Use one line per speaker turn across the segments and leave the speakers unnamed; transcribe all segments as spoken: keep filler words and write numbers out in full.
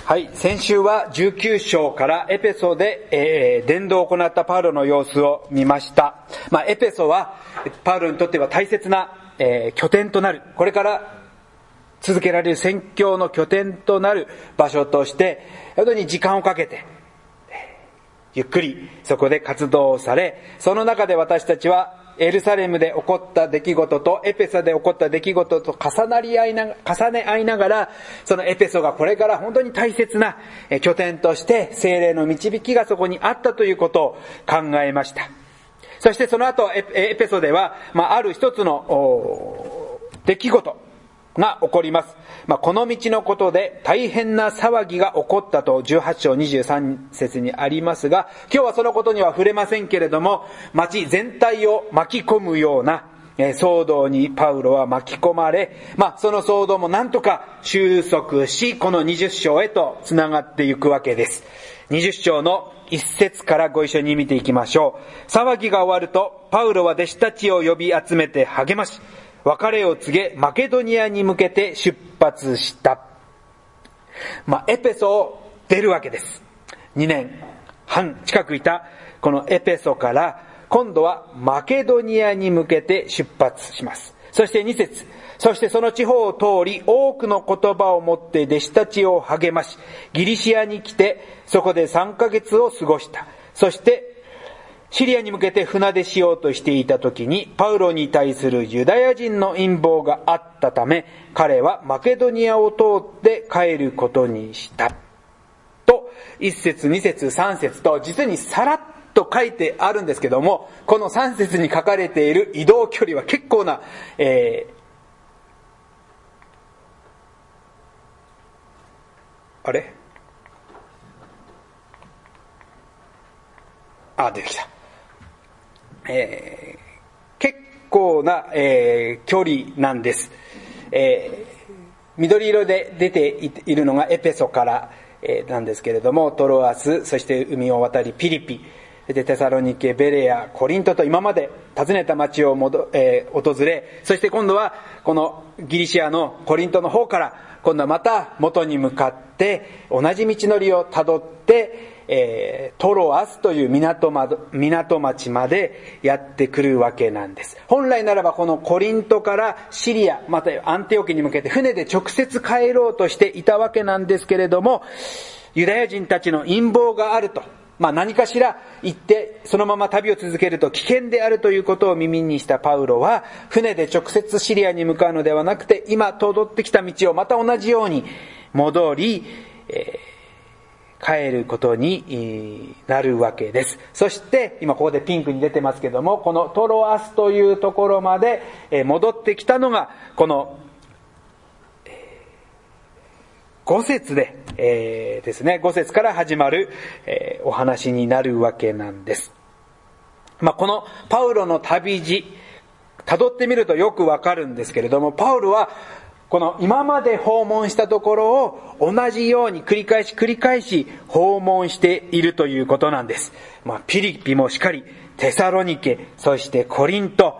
はい、先週はじゅうきゅう章からエペソで、えー、伝道を行ったパウロの様子を見ました。まあ、エペソはパウロにとっては大切な、えー、拠点となる、これから続けられる宣教の拠点となる場所として、本当に時間をかけて、ゆっくりそこで活動をされ、その中で私たちはエルサレムで起こった出来事とエペソで起こった出来事と重なり合いな重ね合いながら、そのエペソがこれから本当に大切な拠点として聖霊の導きがそこにあったということを考えました。そしてその後エペソでは、まあ、ある一つの出来事が起こります。まあ、この道のことで大変な騒ぎが起こったとじゅうはち章にじゅうさん節にありますが、今日はそのことには触れませんけれども、町全体を巻き込むような騒動にパウロは巻き込まれ、まあ、その騒動もなんとか収束し、このにじゅう章へとつながっていくわけです。にじゅう章の一節からご一緒に見ていきましょう。騒ぎが終わると、パウロは弟子たちを呼び集めて励まし、別れを告げ、マケドニアに向けて出発した。まあ、エペソを出るわけです。にねんはん近くいたこのエペソから、今度はマケドニアに向けて出発します。そしてに節、そしてその地方を通り、多くの言葉を持って弟子たちを励まし、ギリシアに来て、そこでさんかげつを過ごした。そして、シリアに向けて船出しようとしていた時に、パウロに対するユダヤ人の陰謀があったため、彼はマケドニアを通って帰ることにした。と、いち節、に節、さん節と、実にさらっと書いてあるんですけども、このさん節に書かれている移動距離は結構な、えー、あれあ、出てきた。えー、結構な、えー、距離なんです。えー、緑色で出ているのがエペソから、えー、なんですけれども、トロアス、そして海を渡りピリピ、でテサロニケ、ベレア、コリントと今まで訪ねた町をもど、えー、訪れ、そして今度はこのギリシアのコリントの方から今度はまた元に向かって同じ道のりをたどって、えー、トロアスという 港, ま港町までやってくるわけなんです。本来ならばこのコリントからシリアまたアンテオキに向けて船で直接帰ろうとしていたわけなんですけれども、ユダヤ人たちの陰謀があると、まあ、何かしら言ってそのまま旅を続けると危険であるということを耳にしたパウロは、船で直接シリアに向かうのではなくて、今通ってきた道をまた同じように戻り、えー帰ることになるわけです。そして今ここでピンクに出てますけども、このトロアスというところまで戻ってきたのがこのご節で、えー、ですね、ご節から始まる、えー、お話になるわけなんです。まあ、このパウロの旅路辿ってみるとよくわかるんですけれども、パウロはこの今まで訪問したところを同じように繰り返し繰り返し訪問しているということなんです。まあ、ピリピもしかり、テサロニケ、そしてコリント、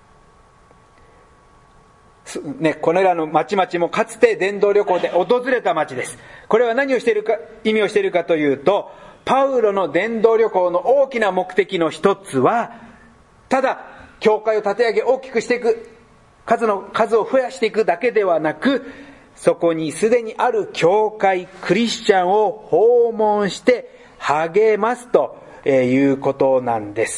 ね、これらの町々もかつて伝道旅行で訪れた町です。これは何をしているか、意味をしているかというと、パウロの伝道旅行の大きな目的の一つは、ただ教会を立て上げ大きくしていく、数の数を増やしていくだけではなく、そこにすでにある教会、クリスチャンを訪問して励ますということなんです。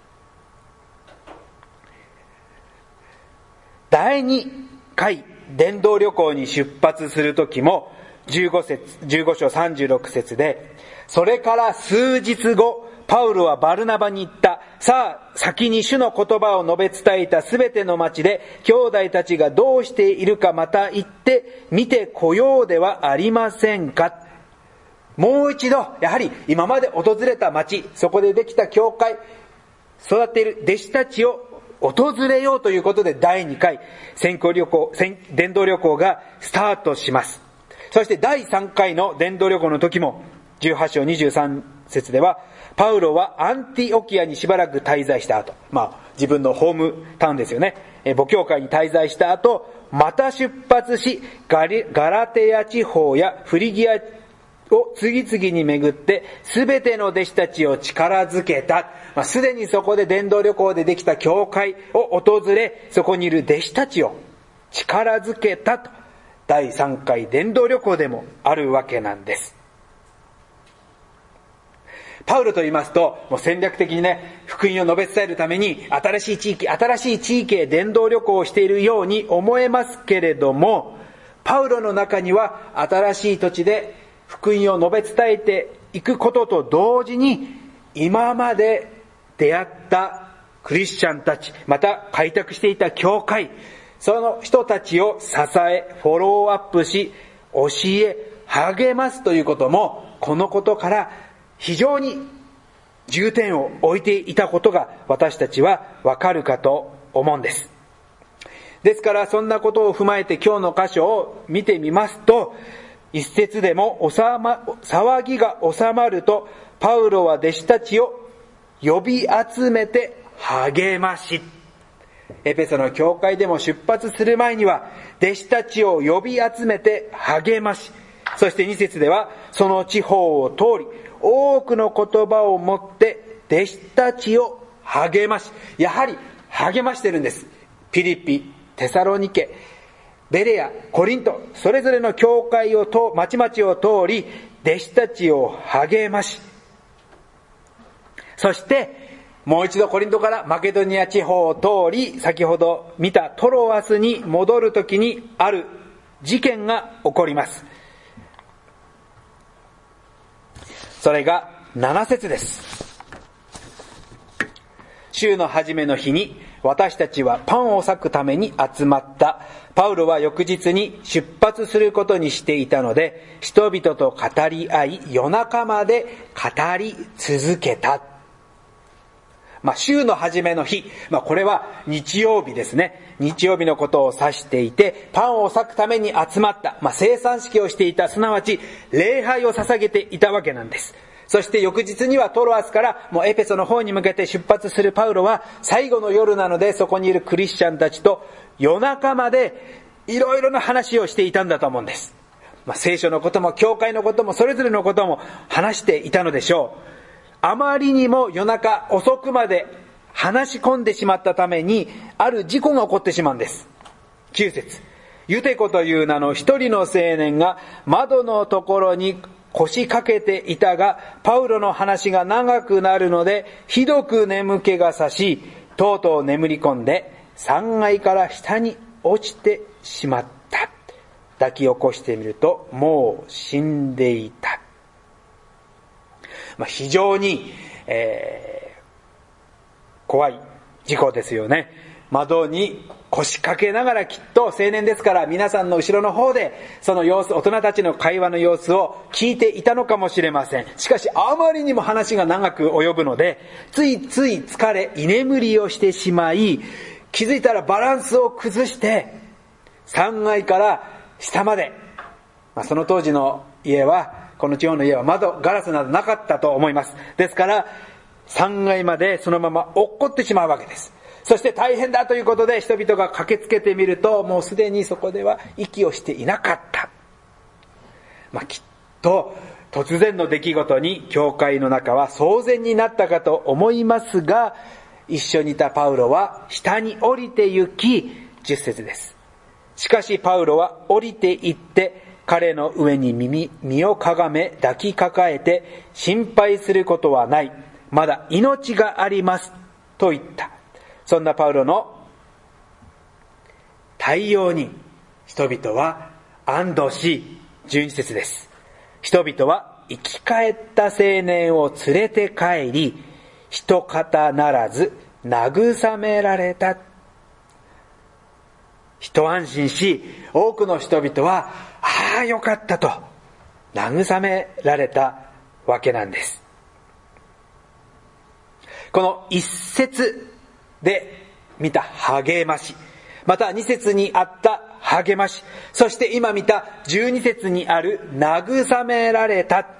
だいにかい伝道旅行に出発するときもじゅうご節、じゅうご章さんじゅうろく節で、それから数日後、パウロはバルナバに言った。さあ、先に主の言葉を述べ伝えたすべての町で、兄弟たちがどうしているかまた行って見てこようではありませんか。もう一度、やはり今まで訪れた町、そこでできた教会、育っている弟子たちを訪れようということで、だいにかい宣教旅行、伝道旅行がスタートします。そしてだいさんかいの伝道旅行の時も、じゅうはち章にじゅうさん節では、パウロはアンティオキアにしばらく滞在した後、まあ自分のホームタウンですよね、え母教会に滞在した後、また出発し、ガリガラテヤ地方やフリギアを次々に巡ってすべての弟子たちを力づけた。まあ、すでにそこで伝道旅行でできた教会を訪れ、そこにいる弟子たちを力づけたと、だいさんかい伝道旅行でもあるわけなんです。パウロと言いますと、もう戦略的にね、福音を述べ伝えるために新しい地域、新しい地域へ伝道旅行をしているように思えますけれども、パウロの中には新しい土地で福音を述べ伝えていくことと同時に、今まで出会ったクリスチャンたち、また開拓していた教会、その人たちを支え、フォローアップし、教え、励ますということも、このことから非常に重点を置いていたことが私たちはわかるかと思うんです。ですからそんなことを踏まえて今日の箇所を見てみますと、一節でも収ま、騒ぎが収まると、パウロは弟子たちを呼び集めて励まし、エペソの教会でも出発する前には弟子たちを呼び集めて励まし、そしてに節ではその地方を通り多くの言葉を持って弟子たちを励まし、やはり励ましてるんです。ピリピ、テサロニケ、ベレア、コリント、それぞれの教会をと町々を通り弟子たちを励まし、そしてもう一度コリントからマケドニア地方を通り、先ほど見たトロアスに戻るときにある事件が起こります。それがなな節です。週の初めの日に私たちはパンを裂くために集まった。パウロは翌日に出発することにしていたので、人々と語り合い、夜中まで語り続けた。まあ、週の初めの日、まあ、これは日曜日ですね。日曜日のことを指していて、パンを裂くために集まった、まあ、生産式をしていた、すなわち礼拝を捧げていたわけなんです。そして翌日にはトロアスからもうエペソの方に向けて出発するパウロは、最後の夜なのでそこにいるクリスチャンたちと夜中までいろいろな話をしていたんだと思うんです。まあ、聖書のことも教会のこともそれぞれのことも話していたのでしょう。あまりにも夜中遅くまで話し込んでしまったために、ある事故が起こってしまうんです。きゅう節、ユテコという名の一人の青年が窓のところに腰掛けていたが、パウロの話が長くなるのでひどく眠気がさし、とうとう眠り込んでさんがいから下に落ちてしまった。抱き起こしてみるともう死んでいた。まあ、非常に、えー、怖い事故ですよね。窓に腰掛けながら、きっと青年ですから皆さんの後ろの方でその様子、大人たちの会話の様子を聞いていたのかもしれません。しかしあまりにも話が長く及ぶので、ついつい疲れ居眠りをしてしまい、気づいたらバランスを崩してさんがいから下まで、まあ、その当時の家は、この地方の家は窓ガラスなどなかったと思います。ですからさんがいまでそのまま落っこってしまうわけです。そして大変だということで人々が駆けつけてみると、もうすでにそこでは息をしていなかった。まあ、きっと突然の出来事に教会の中は騒然になったかと思いますが、一緒にいたパウロは下に降りて行き、じゅっ節です。しかしパウロは降りて行って彼の上に耳、身をかがめ抱きかかえて、心配することはない。まだ命があります。と言った。そんなパウロの対応に人々は安堵し、じゅうに節です。人々は生き返った青年を連れて帰り、一方ならず慰められた。一安心し、多くの人々は、ああよかったと慰められたわけなんです。この一節で見た励まし、また二節にあった励まし、そして今見た十二節にある慰められた、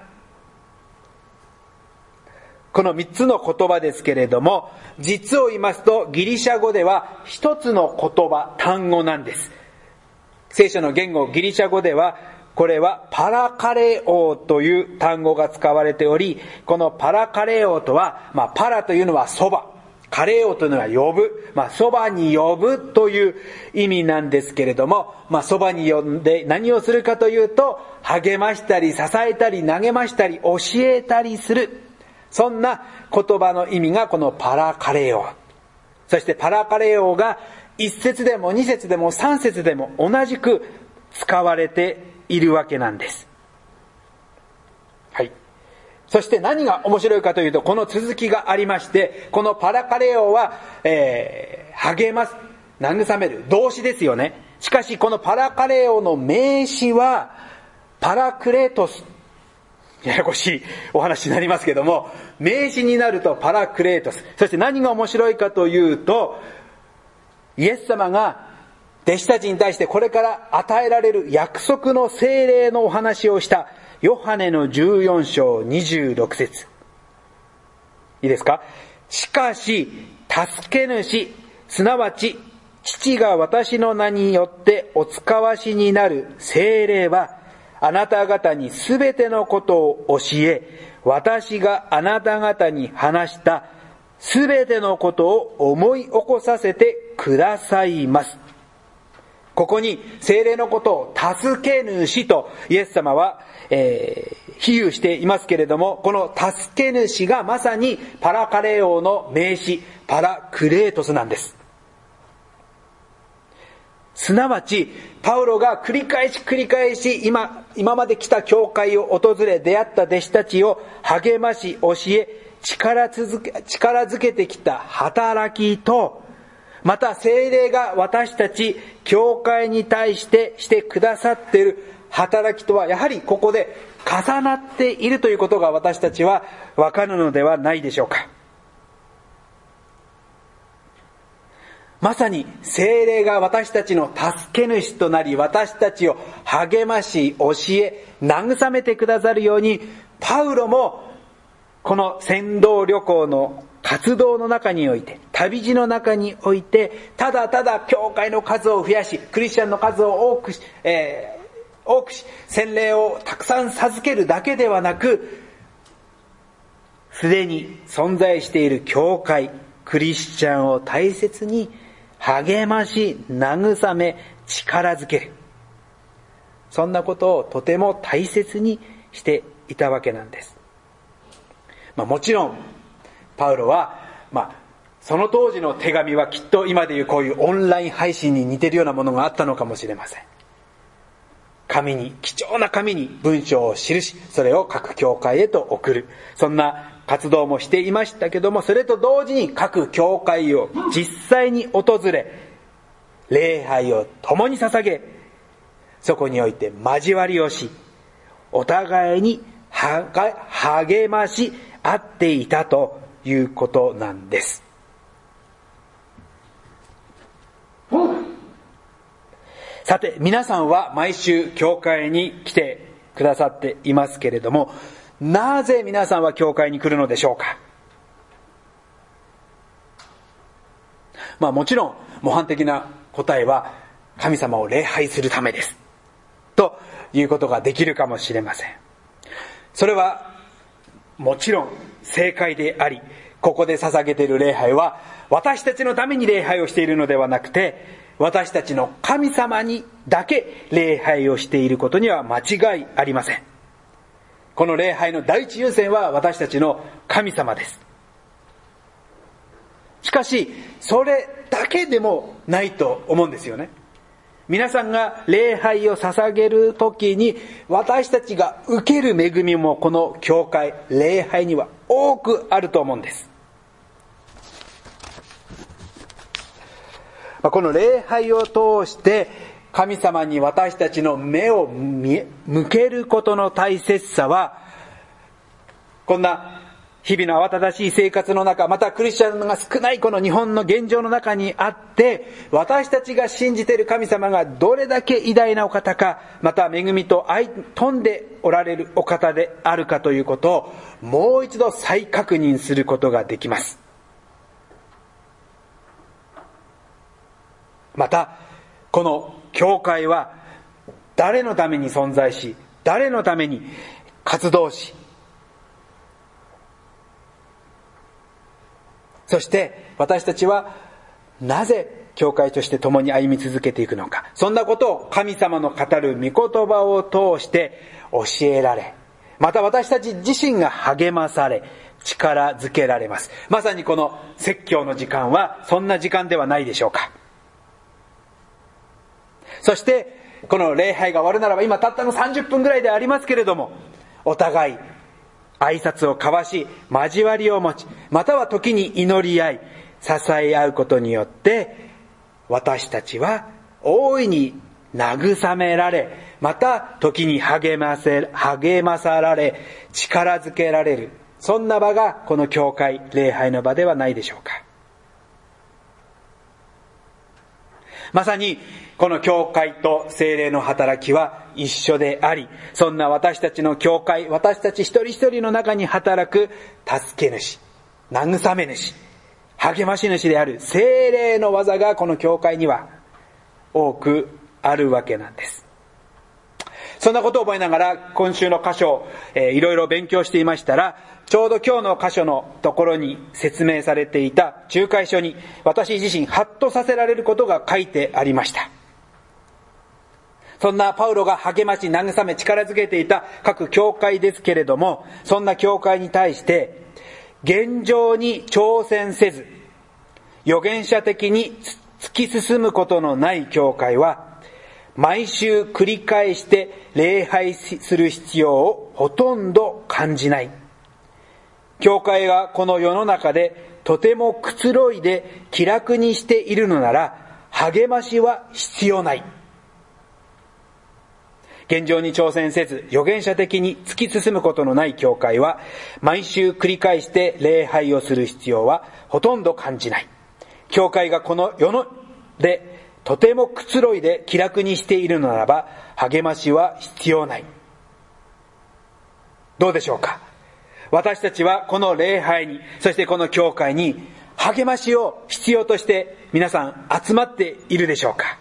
この三つの言葉ですけれども、実を言いますとギリシャ語では一つの言葉、単語なんです。聖書の言語ギリシャ語ではこれはパラカレオという単語が使われており、このパラカレオとは、まあ、パラというのはそば、カレオというのは呼ぶ、まあ、そばに呼ぶという意味なんですけれども、まあ、そばに呼んで何をするかというと、励ましたり、支えたり、励ましたり、教えたりする。そんな言葉の意味がこのパラカレオ。そしてパラカレオが一節でも二節でも三節でも同じく使われているわけなんです。はい。そして何が面白いかというと、この続きがありまして、このパラカレオは、えー、励ます、慰める、動詞ですよね。しかしこのパラカレオの名詞は、パラクレトス。ややこしいお話になりますけども、名詞になるとパラクレートス。そして何が面白いかというと、イエス様が弟子たちに対してこれから与えられる約束の聖霊のお話をしたヨハネのじゅうよん章にじゅうろく節。いいですか？しかし、助け主、すなわち父が私の名によってお使わしになる聖霊は、あなた方にすべてのことを教え、私があなた方に話したすべてのことを思い起こさせてくださいます。ここに聖霊のことを助け主とイエス様は、えー、比喩していますけれども、この助け主がまさにパラカレオの名詞、パラクレートスなんです。すなわち、パウロが繰り返し繰り返し今、今まで来た教会を訪れ出会った弟子たちを励まし教え、力続け、力づけてきた働きと、また聖霊が私たち教会に対してしてくださっている働きとは、やはりここで重なっているということが私たちはわかるのではないでしょうか。まさに聖霊が私たちの助け主となり、私たちを励まし、教え、慰めてくださるように、パウロもこの宣道旅行の活動の中において、旅路の中において、ただただ教会の数を増やし、クリスチャンの数を多くし、えー、多くし、洗礼をたくさん授けるだけではなく、すでに存在している教会、クリスチャンを大切に励まし、慰め、力づける。そんなことをとても大切にしていたわけなんです。まあ、もちろん、パウロは、まあ、その当時の手紙はきっと今でいうこういうオンライン配信に似てるようなものがあったのかもしれません。紙に、貴重な紙に文章を記し、それを各教会へと送る。そんな活動もしていましたけども、それと同時に各教会を実際に訪れ、礼拝を共に捧げ、そこにおいて交わりをし、お互いに励まし合っていたということなんです。さて、皆さんは毎週教会に来てくださっていますけれども、なぜ皆さんは教会に来るのでしょうか。まあもちろん模範的な答えは、神様を礼拝するためですということができるかもしれません。それはもちろん正解であり、ここで捧げている礼拝は私たちのために礼拝をしているのではなくて、私たちの神様にだけ礼拝をしていることには間違いありません。この礼拝の第一優先は私たちの神様です。しかし、それだけでもないと思うんですよね。皆さんが礼拝を捧げるときに、私たちが受ける恵みもこの教会、礼拝には多くあると思うんです。この礼拝を通して神様に私たちの目を向けることの大切さは、こんな日々の慌ただしい生活の中、またクリスチャンが少ないこの日本の現状の中にあって、私たちが信じている神様がどれだけ偉大なお方か、また恵みと愛富んでおられるお方であるかということをもう一度再確認することができます。またこの教会は誰のために存在し、誰のために活動し、そして私たちはなぜ教会として共に歩み続けていくのか、そんなことを神様の語る御言葉を通して教えられ、また私たち自身が励まされ、力づけられます。まさにこの説教の時間はそんな時間ではないでしょうか。そしてこの礼拝が終わるならば、今たったのさんじゅっぷんぐらいでありますけれども、お互い挨拶を交わし、交わりを持ち、または時に祈り合い、支え合うことによって、私たちは大いに慰められ、また時に励ませ、励まされ、力づけられる、そんな場がこの教会、礼拝の場ではないでしょうか。まさにこの教会と聖霊の働きは一緒であり、そんな私たちの教会、私たち一人一人の中に働く助け主、慰め主、励まし主である聖霊の技がこの教会には多くあるわけなんです。そんなことを覚えながら今週の箇所を、えー、いろいろ勉強していましたら、ちょうど今日の箇所のところに説明されていた仲介書に私自身ハッとさせられることが書いてありました。そんなパウロが励まし慰め力づけていた各教会ですけれども、そんな教会に対して現状に挑戦せず預言者的に突き進むことのない教会は、毎週繰り返して礼拝する必要をほとんど感じない。教会がこの世の中でとてもくつろいで気楽にしているのなら、励ましは必要ない。現状に挑戦せず預言者的に突き進むことのない教会は、毎週繰り返して礼拝をする必要はほとんど感じない。教会がこの世のでとてもくつろいで気楽にしているのならば、励ましは必要ない。どうでしょうか。私たちはこの礼拝に、そしてこの教会に励ましを必要として皆さん集まっているでしょうか。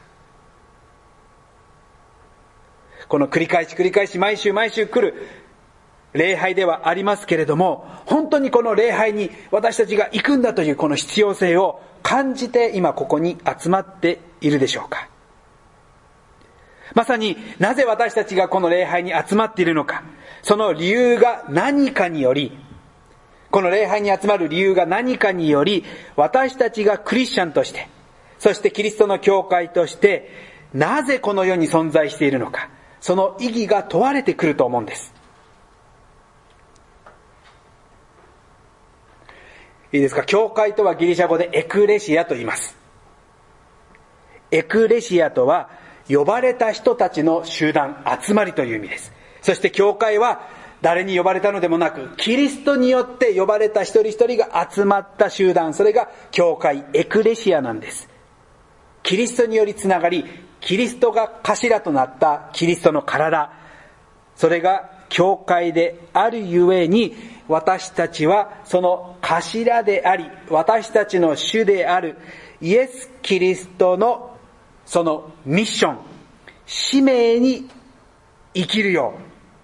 この繰り返し繰り返し毎週毎週来る礼拝ではありますけれども、本当にこの礼拝に私たちが行くんだというこの必要性を感じて今ここに集まっているでしょうか。まさになぜ私たちがこの礼拝に集まっているのか、その理由が何かにより、この礼拝に集まる理由が何かにより、私たちがクリスチャンとして、そしてキリストの教会としてなぜこの世に存在しているのか、その意義が問われてくると思うんです。いいですか。教会とはギリシャ語でエクレシアと言います。エクレシアとは呼ばれた人たちの集団、集まりという意味です。そして教会は誰に呼ばれたのでもなく、キリストによって呼ばれた一人一人が集まった集団、それが教会、エクレシアなんです。キリストによりつながり、キリストが頭となったキリストの体、それが教会であるゆえに、私たちはその頭であり、私たちの主であるイエス・キリストのそのミッション、使命に生きるよう、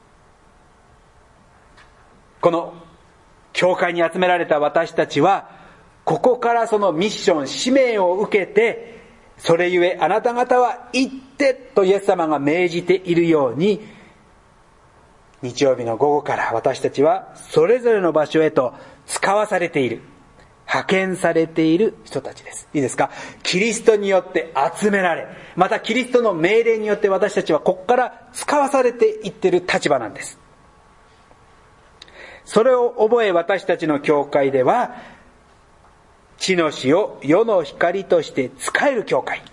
この教会に集められた私たちは、ここからそのミッション、使命を受けて、それゆえあなた方は行ってとイエス様が命じているように、日曜日の午後から私たちはそれぞれの場所へと使わされている、派遣されている人たちです。いいですか。キリストによって集められ、またキリストの命令によって私たちはここから使わされていっている立場なんです。それを覚え、私たちの教会では地の塩、世の光として使える教会、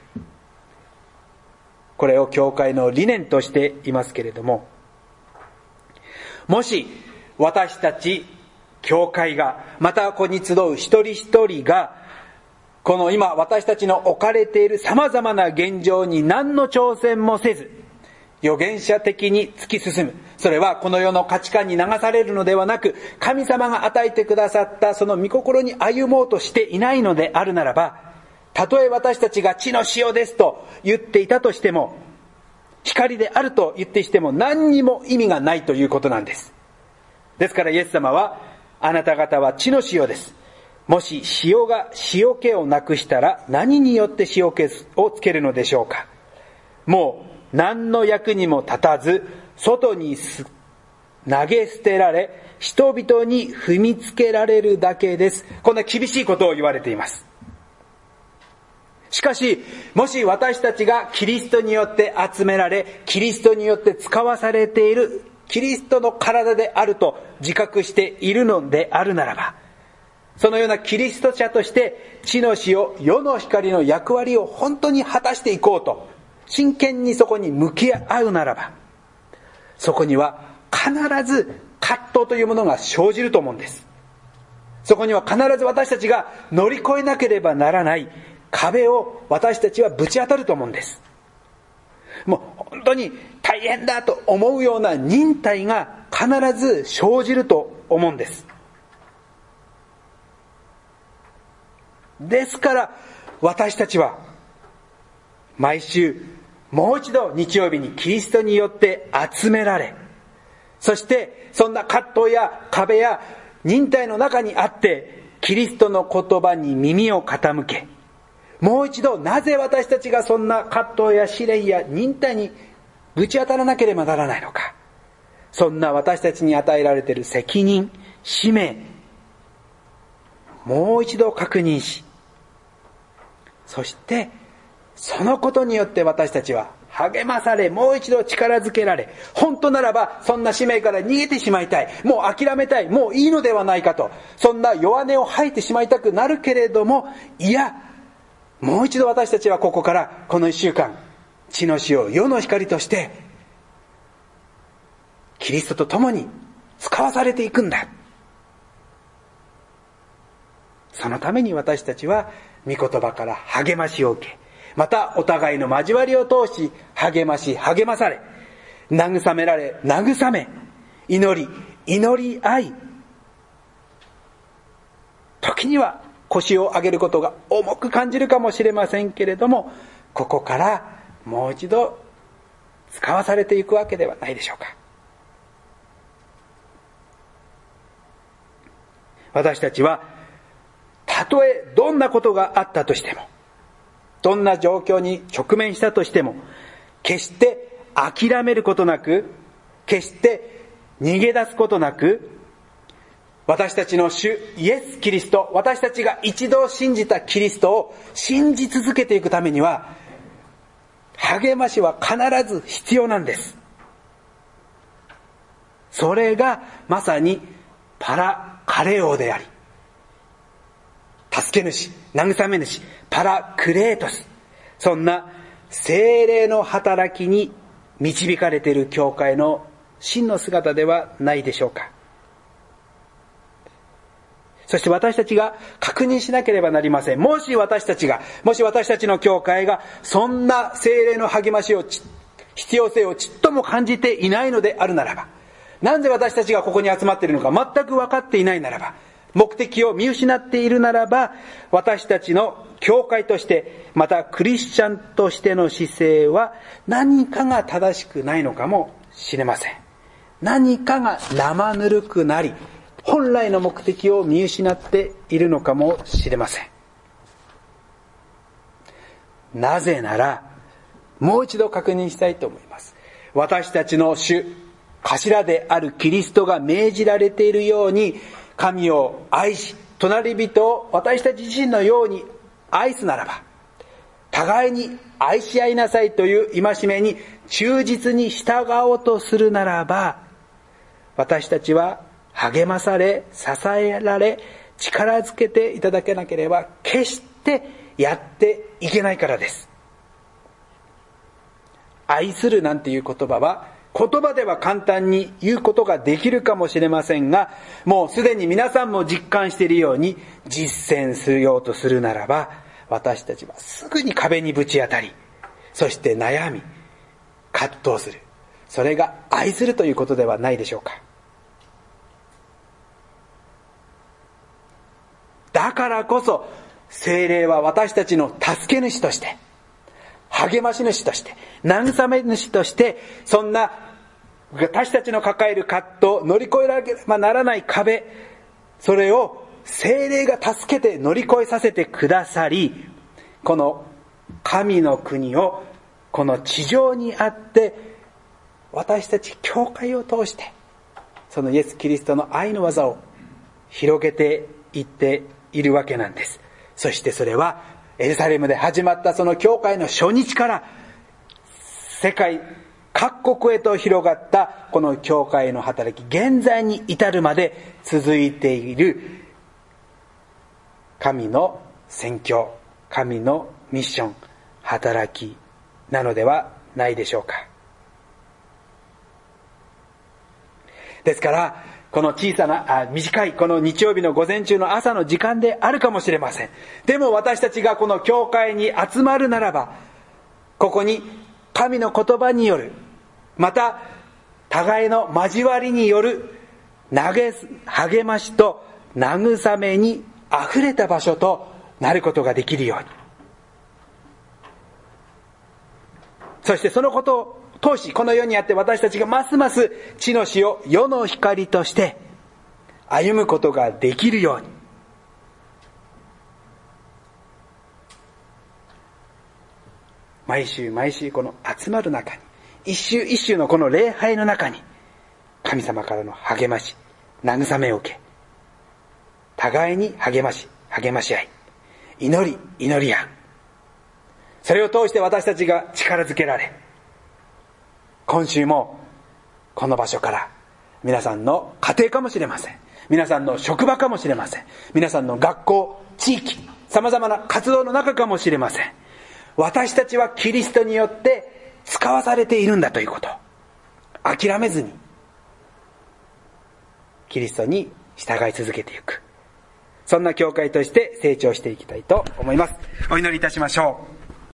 これを教会の理念としていますけれども、もし私たち教会が、またここに集う一人一人が、この今私たちの置かれている様々な現状に何の挑戦もせず、預言者的に突き進む。それはこの世の価値観に流されるのではなく、神様が与えてくださったその御心に歩もうとしていないのであるならば、たとえ私たちが地の塩ですと言っていたとしても、 光であると言ってしても何にも意味がないということなんです。ですからイエス様は、あなた方は地の塩です。もし塩が塩気をなくしたら何によって塩気をつけるのでしょうか。もう何の役にも立たず、外に投げ捨てられ、人々に踏みつけられるだけです。こんな厳しいことを言われています。しかし、もし私たちがキリストによって集められ、キリストによって使わされている、キリストの体であると自覚しているのであるならば、そのようなキリスト者として地の塩、世の光の役割を本当に果たしていこうと、真剣にそこに向き合うならば、そこには必ず葛藤というものが生じると思うんです。そこには必ず私たちが乗り越えなければならない壁を私たちはぶち当たると思うんです。もう本当に大変だと思うような忍耐が必ず生じると思うんです。ですから私たちは毎週もう一度日曜日にキリストによって集められ、そしてそんな葛藤や壁や忍耐の中にあってキリストの言葉に耳を傾け、もう一度なぜ私たちがそんな葛藤や試練や忍耐にぶち当たらなければならないのか、そんな私たちに与えられている責任、使命、もう一度確認し、そしてそのことによって私たちは励まされ、もう一度力づけられ、本当ならばそんな使命から逃げてしまいたい、もう諦めたい、もういいのではないかと、そんな弱音を吐いてしまいたくなるけれども、いや、もう一度私たちはここからこの一週間、地の塩、世の光としてキリストと共に使わされていくんだ。そのために私たちは御言葉から励ましを受け、またお互いの交わりを通し励まし励まされ、慰められ慰め、祈り祈り合い、時には腰を上げることが重く感じるかもしれませんけれども、ここからもう一度使わされていくわけではないでしょうか。私たちはたとえどんなことがあったとしても、どんな状況に直面したとしても、決して諦めることなく、決して逃げ出すことなく、私たちの主イエス・キリスト、私たちが一度信じたキリストを信じ続けていくためには、励ましは必ず必要なんです。それがまさにパラカレオであり、助け主、慰め主、パラクレートス、そんな聖霊の働きに導かれている教会の真の姿ではないでしょうか。そして私たちが確認しなければなりません。もし私たちが、もし私たちの教会がそんな聖霊の励ましをち必要性をちっとも感じていないのであるならば、なんで私たちがここに集まっているのか全く分かっていないならば、目的を見失っているならば、私たちの教会として、またクリスチャンとしての姿勢は何かが正しくないのかもしれません。何かが生ぬるくなり、本来の目的を見失っているのかもしれません。なぜなら、もう一度確認したいと思います。私たちの主、頭であるキリストが命じられているように、神を愛し、隣人を私たち自身のように愛すならば、互いに愛し合いなさいという戒めに忠実に従おうとするならば、私たちは励まされ、支えられ、力づけていただけなければ決してやっていけないからです。愛するなんていう言葉は、言葉では簡単に言うことができるかもしれませんが、もうすでに皆さんも実感しているように、実践するようとするならば、私たちはすぐに壁にぶち当たり、そして悩み、葛藤する。それが愛するということではないでしょうか。だからこそ、聖霊は私たちの助け主として、 励まし主として、慰め主として、そんな私たちの抱える葛藤、乗り越えなければならない壁、それを聖霊が助けて乗り越えさせてくださり、この神の国をこの地上にあって、私たち教会を通してそのイエス・キリストの愛の技を広げていっているわけなんです。そしてそれはエルサレムで始まったその教会の初日から世界各国へと広がったこの教会の働き、現在に至るまで続いている神の宣教、神のミッション、働きなのではないでしょうか。ですからこの小さなあ短いこの日曜日の午前中の朝の時間であるかもしれません。でも私たちがこの教会に集まるならば、ここに神の言葉による、また互いの交わりによる励ましと慰めにあふれた場所となることができるように、そしてそのことを通し、この世にあって私たちがますます地の塩、世の光として歩むことができるように、毎週毎週この集まる中に、一週一週のこの礼拝の中に、神様からの励まし、慰めを受け、互いに励まし、励まし合い、祈り、祈り合う。それを通して私たちが力づけられ、今週もこの場所から皆さんの家庭かもしれません、皆さんの職場かもしれません、皆さんの学校、地域、様々な活動の中かもしれません。私たちはキリストによって使わされているんだということ、諦めずにキリストに従い続けていく、そんな教会として成長していきたいと思います。お祈りいたしましょう。